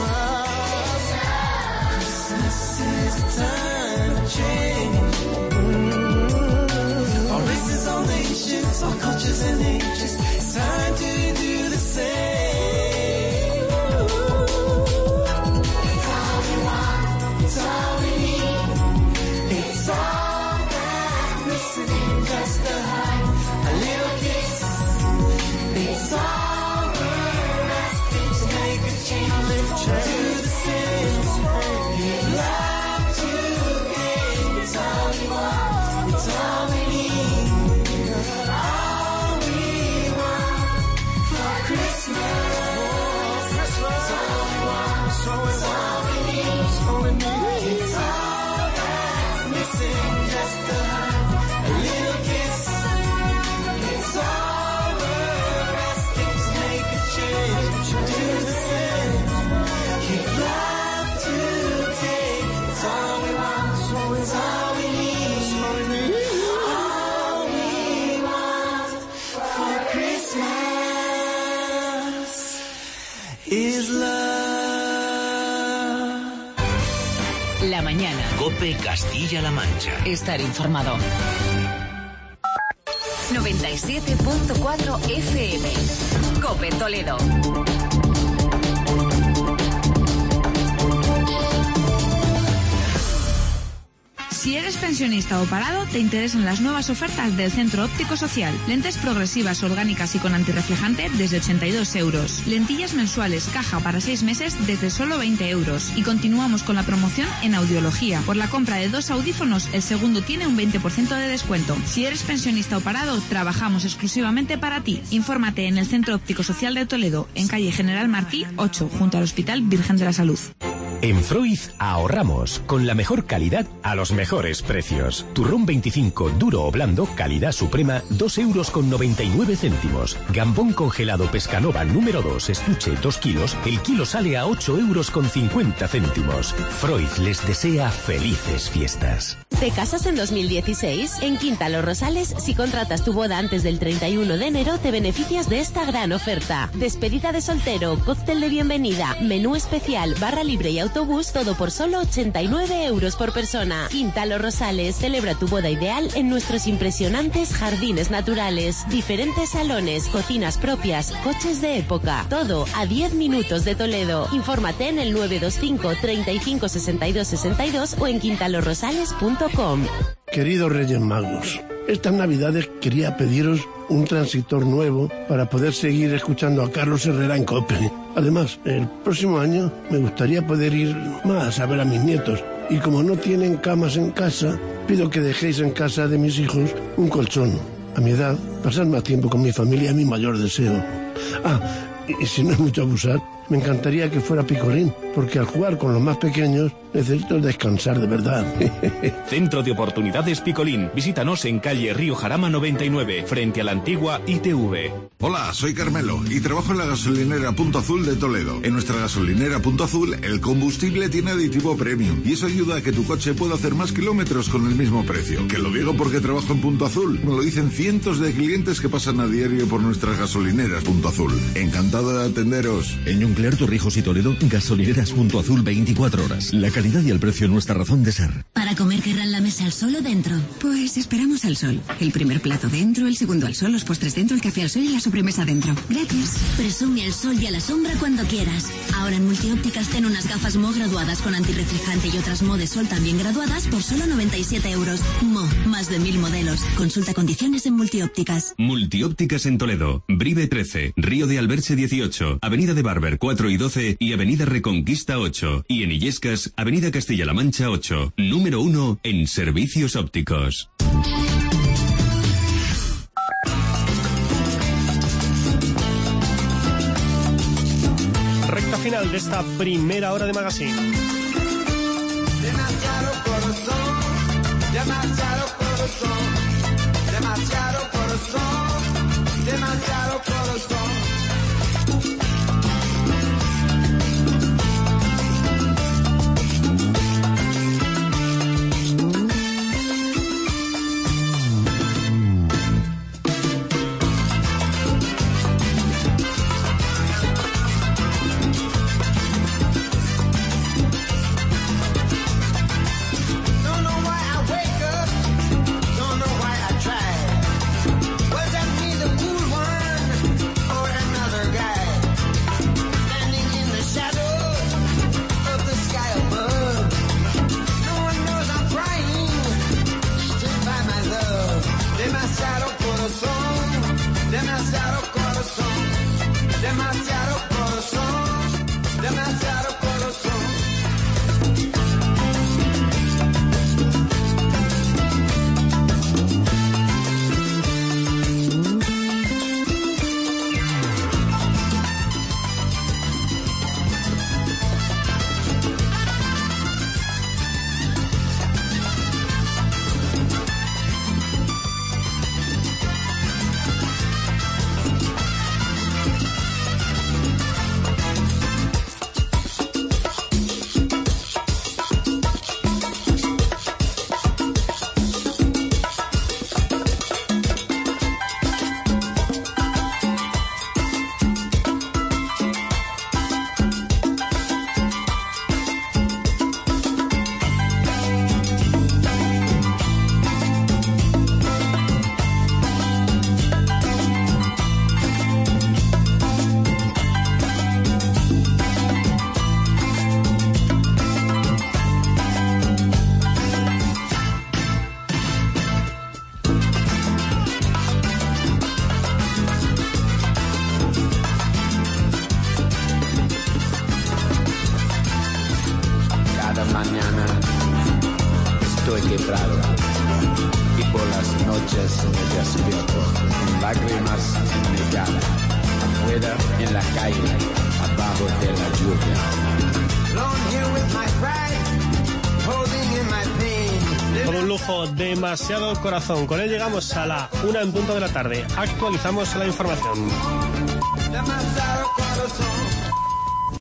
La mañana. COPE Castilla-La Mancha. Estar informado. noventa y siete punto cuatro F M. COPE Toledo. Si eres pensionista o parado, te interesan las nuevas ofertas del Centro Óptico Social. Lentes progresivas, orgánicas y con antirreflejante desde ochenta y dos euros. Lentillas mensuales, caja para seis meses desde solo veinte euros. Y continuamos con la promoción en audiología. Por la compra de dos audífonos, el segundo tiene un veinte por ciento de descuento. Si eres pensionista o parado, trabajamos exclusivamente para ti. Infórmate en el Centro Óptico Social de Toledo, en calle General Martí ocho, junto al Hospital Virgen de la Salud. En Freud ahorramos con la mejor calidad a los mejores precios. Turrón veinticinco, duro o blando, calidad suprema, dos euros con noventa y nueve céntimos. Gambón congelado Pescanova número dos, estuche dos kilos, el kilo sale a ocho euros con cincuenta céntimos. Freud les desea felices fiestas. ¿Te casas en dos mil dieciséis? En Quinta Los Rosales, si contratas tu boda antes del treinta y uno de enero, te beneficias de esta gran oferta. Despedida de soltero, cóctel de bienvenida, menú especial, barra libre y autobús, todo por solo ochenta y nueve euros por persona. Quinta Los Rosales, celebra tu boda ideal en nuestros impresionantes jardines naturales, diferentes salones, cocinas propias, coches de época, todo a diez minutos de Toledo. Infórmate en el nueve dos cinco, treinta y cinco, sesenta y dos, sesenta y dos o en quinta los rosales punto com. Queridos Reyes Magos, estas Navidades quería pediros un transitor nuevo para poder seguir escuchando a Carlos Herrera en COPE. Además, el próximo año me gustaría poder ir más a ver a mis nietos. Y como no tienen camas en casa, pido que dejéis en casa de mis hijos un colchón. A mi edad, pasar más tiempo con mi familia es mi mayor deseo. Ah, y si no es mucho abusar, me encantaría que fuera Picolín, porque al jugar con los más pequeños necesito descansar de verdad. Centro de Oportunidades Picolín. Visítanos en calle Río Jarama noventa y nueve, frente a la antigua I T V. Hola, soy Carmelo y trabajo en la gasolinera Punto Azul de Toledo. En nuestra gasolinera Punto Azul, el combustible tiene aditivo premium y eso ayuda a que tu coche pueda hacer más kilómetros con el mismo precio. Que lo digo porque trabajo en Punto Azul. Me lo dicen cientos de clientes que pasan a diario por nuestras gasolineras Punto Azul. Encantado de atenderos. En Juncler, Torrijos y Toledo, gasolineras Punto Azul veinticuatro horas. La calidad y el precio nuestra razón de ser. Para comer querrán la mesa al sol o dentro. Pues esperamos al sol. El primer plato dentro, el segundo al sol, los postres dentro, el café al sol y la sobremesa dentro. Gracias. Presume al sol y a la sombra cuando quieras. Ahora en Multiópticas ten unas gafas Mo graduadas con antirreflejante y otras Mo de sol también graduadas por solo noventa y siete euros. Mo, más de mil modelos. Consulta condiciones en Multiópticas. Multiópticas en Toledo, Brive trece, Río de Alberche dieciocho, Avenida de Barber cuatro y doce y Avenida Reconquista ocho. Y en Illescas, Avenida Castilla-La Mancha ocho. Número uno en servicios ópticos. Recta final de esta primera hora de Magazine. Demasiado corazón, demasiado corazón, demasiado corazón, demasiado corazón. Demasiado corazón, demasiado corazón, demasiado corazón, demasiado corazón. Afuera en la calle, abajo de la lluvia. trabajo, demasiado corazón. Con él llegamos a la una en punto de la tarde. Actualizamos la información. Demasiado corazón.